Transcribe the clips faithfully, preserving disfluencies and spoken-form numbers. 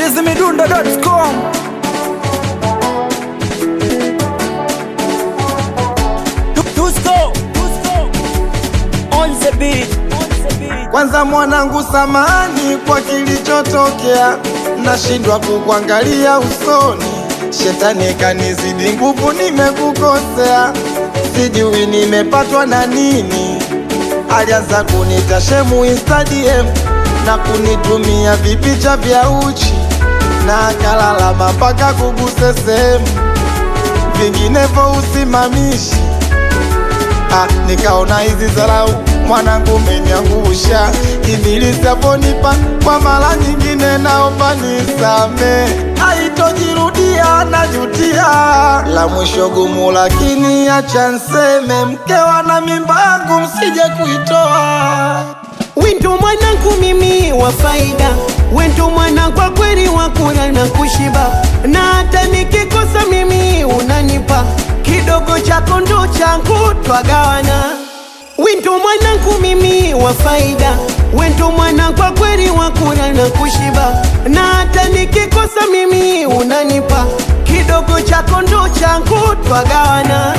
chizzy midundo dot com. Tusko, Tusko on the beat, on the beat. Kwanza mwanangu samani kwa kilichotokea, nashindwa kukuangalia usoni, shetani kanizidi nguvu, nimekukosea, sijui nimepatwa na nini. Alianza kunita shemu Instagram na kunitumia vipicha vya uchi, na akalalama mpaka kuguse sehemu, vinginevyo usimamishi. Ah, nikaona hizi zarau mwanangu umeniangusha, ibilisi aponipa kwa mara nyingine, naomba nisame, haitojirudia najutia. La mwisho gumu lakini acha nseme, mkewa na mimba yangu msije kuitoa. Wendo mwanangu mimi wa faida, wendo mwanangu kwa kweli wakula na kushiba, na hata nikikosa mimi unanipa kidogo chako ndo changu twagawana. Wendo mwanangu mimi wa faida, wendo mwanangu kwa kweli wakula na kushiba, na hata nikikosa mimi unanipa kidogo chako ndo changu twagawana.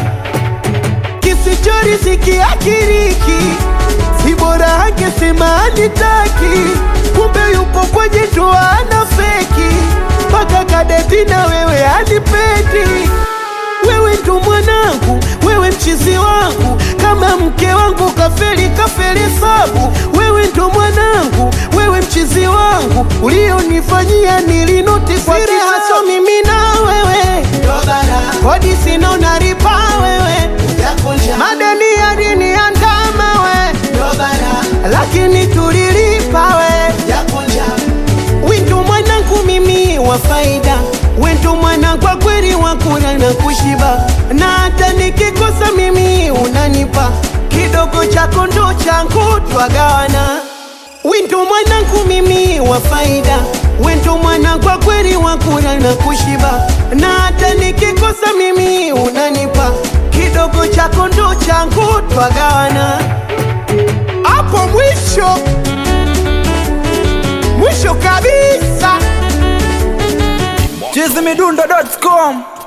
Kisichoriziki akiriki, si bora angesema anitaki, kumbe yupo kwenye ndoa na feki, mpaka kadeti na wewe anipendi. Wewe ndo mwanangu, wewe mchizi wangu, kama mke wangu kafeli kafeli sabu. Wewe ndo mwanangu, wewe mchizi wangu, ulionifanyia nilinoti kwa kisaso. Mimi na wewe kodi sina unaripa wewe, madeni yaliniandama we, lakini tulilipa we. Wendo mwanangu mimi wa faida, wendo mwanangu kwa kweli wakula na kushiba, na hata nikikosa mimi unanipa kidogo chako ndo changu twagawana. Wendo mwanangu mimi wa faida, wendo mwanangu kwa kweli wakula na kushiba, na hata nikikosa mimi unanipa kidogo chako ndo changu twagawana. Hapo mwisho mwisho kabisa. chizzy midundo dot com.